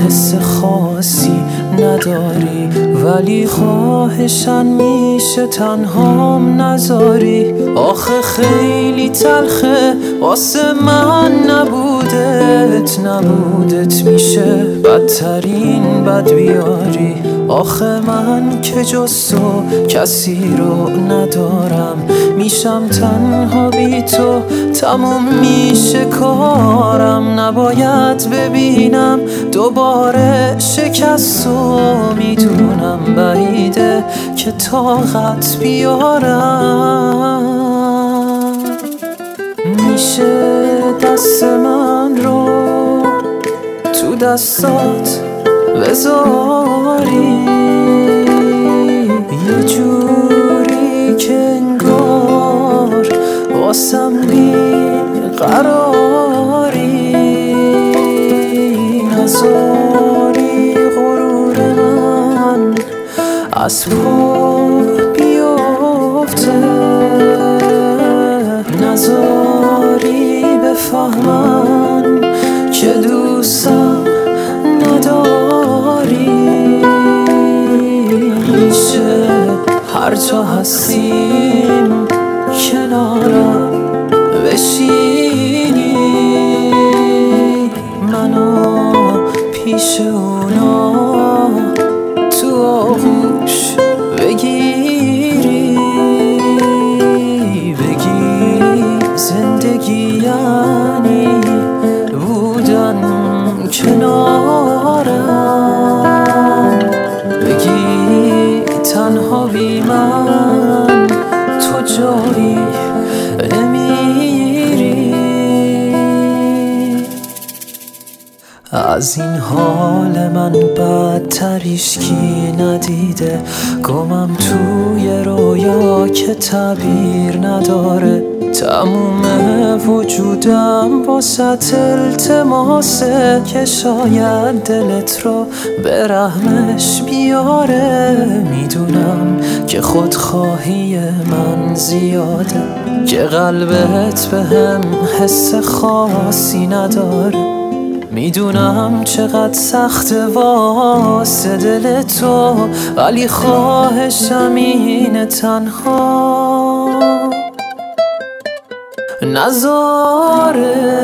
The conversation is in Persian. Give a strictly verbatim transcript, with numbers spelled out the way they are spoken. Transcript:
حس خاصی نداری، ولی خواهشن میشه تنهام نذاری. آخه خیلی تلخه واسه من نبودت، نبودت میشه بدترین بد بیاری. آخه من که جز تو کسی رو ندارم، میشم تنها بی تو، تموم میشه کارم. نباید ببینم دوباره شکست و میدونم بعیده که طاقت بیارم. میشه دست من رو تو دستات بذاری، یه جوری که انگار واسم بی قراری. نذاری غرور من از پا بیفته، نذاری بفهمن که دوستم نداری. میشه هر جا هستیم کنارم بشینی، منو پیش اونا تو آغوش بگیری، بگی زندگی یعنی بودن کنارم، بگی تنها بی من تو جایی نمیری. از این حال من بدتر هیچکی ندیده، گمم توی رویا که تعبیر نداره. تموم وجودم واسه التماسه که شاید دلت رو به رحمش بیاره. میدونم که خودخواهی من زیاده، که قلبت به هم حس خاصی نداره. میدونم چقدر سخت واسه دل تو، ولی خواهشم اینه تنها نذاره